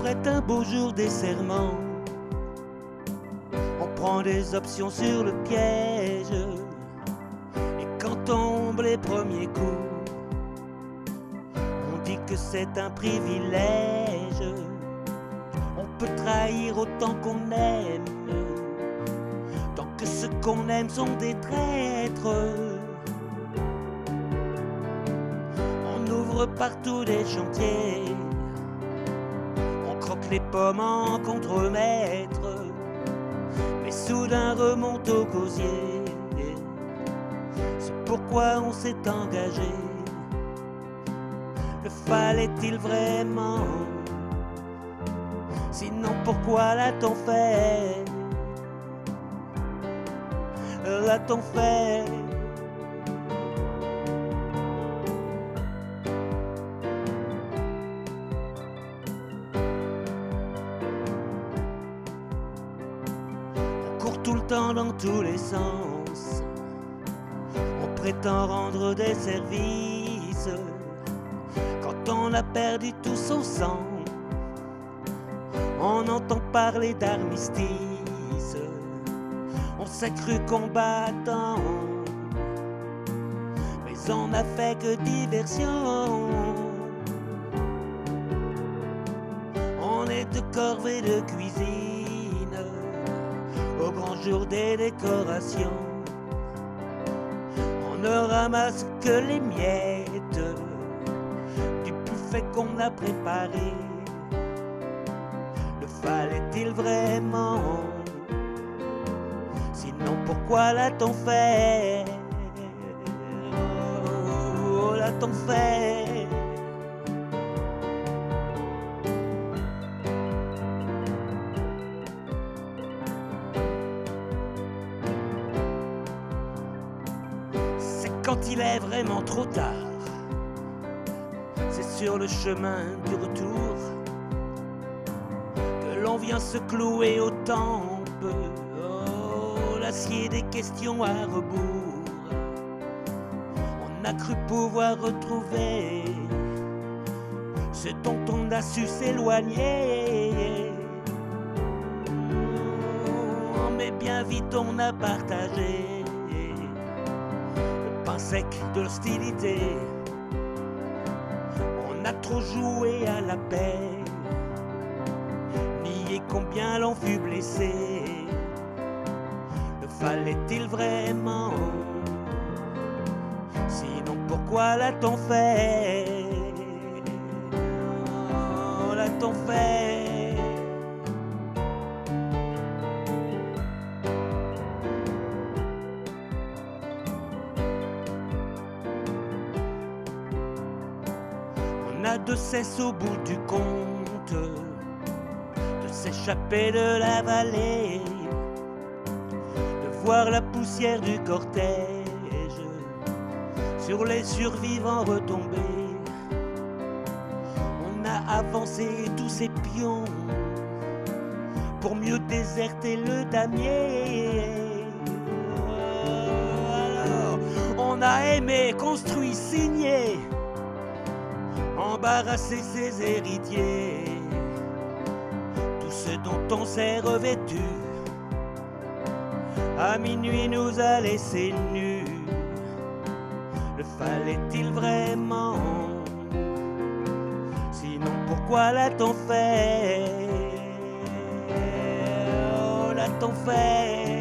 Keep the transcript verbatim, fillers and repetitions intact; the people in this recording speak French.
est un beau jour des serments. On prend des options sur le piège. Et quand tombent les premiers coups, on dit que c'est un privilège. On peut trahir autant qu'on aime, tant que ceux qu'on aime sont des traîtres. On ouvre partout des chantiers, on croque les pommes en contre-maître, mais soudain remonte au gosier. C'est pourquoi on s'est engagé. Le fallait-il vraiment? Sinon pourquoi l'a-t-on fait? L'a-t-on fait? On court tout le temps dans tous les sens, on prétend rendre des services. Quand on a perdu tout son sang, on entend parler d'armistice. On s'est cru combattant, mais on n'a fait que diversion. On est de corvée de cuisine au grand jour des décorations. On ne ramasse que les miettes du buffet qu'on a préparé. Le fallait-il vraiment? Sinon pourquoi l'a-t-on fait? Oh, l'a-t-on fait? C'est quand il est vraiment trop tard, c'est sur le chemin du retour que l'on vient se clouer aux tempes. Oh, l'acier des questions à rebours. On a cru pouvoir retrouver ce dont on a su s'éloigner. Oh, mais bien vite on a partagé le pain sec de l'hostilité. On a trop joué à la paix, nié combien l'on fut blessé. Le fallait-il vraiment? Sinon pourquoi l'a-t-on fait? Oh, l'a-t-on fait? On a de cesse au bout du compte de s'échapper de la vallée, de voir la poussière du cortège sur les survivants retomber. On a avancé tous ces pions pour mieux déserter le damier. Alors, on a aimé, construit, signé, embarrasser ses héritiers, tout ce dont on s'est revêtu. À minuit nous a laissés nus. Le fallait-il vraiment? Sinon pourquoi l'a-t-on fait? Oh, l'a-t-on fait?